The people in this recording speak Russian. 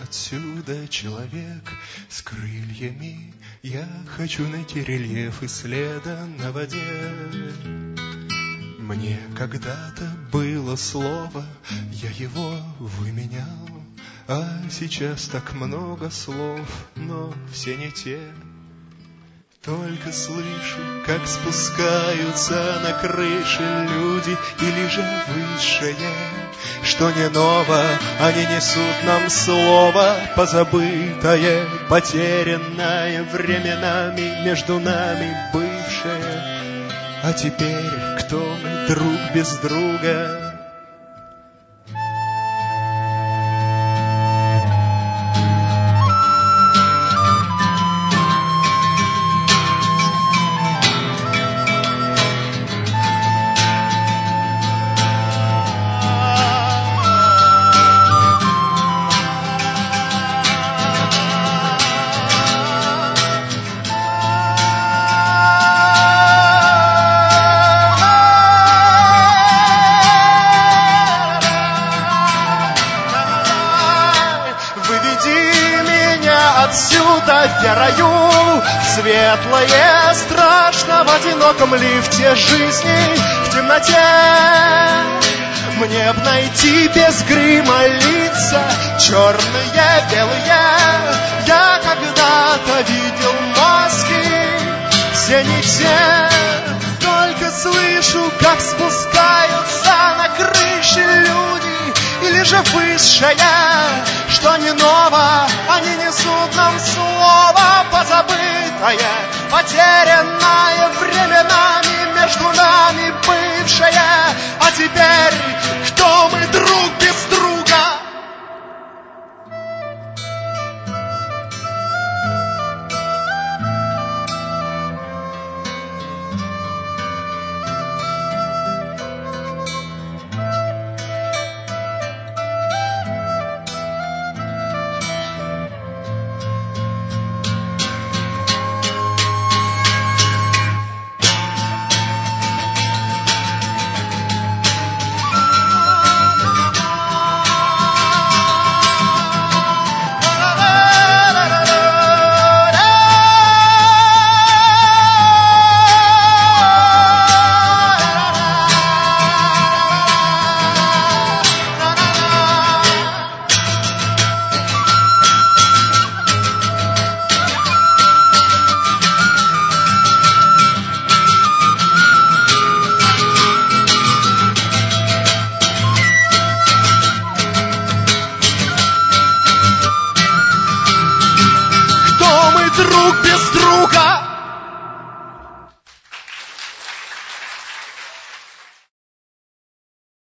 отсюда человек с крыльями. Я хочу найти рельеф и следа на воде. Мне когда-то было слово, я его выменял, а сейчас так много слов, но все не те. Только слышу, как спускаются на крыши люди, или же высшее, что не ново, они несут нам слово позабытое, потерянное временами, между нами бывшее. А теперь кто мы друг без друга? Отсюда верою в светлое, страшно в одиноком лифте жизни, в темноте. Мне б найти без грима лица, черные, белые. Я когда-то видел маски, все не те. Только слышу, как спускаются на крыши люди, или же высшее, что не ново, они несут нам слово позабытое, потерянное временами, между нами бывшее. А теперь кто мы друг без друга? Друг без друга.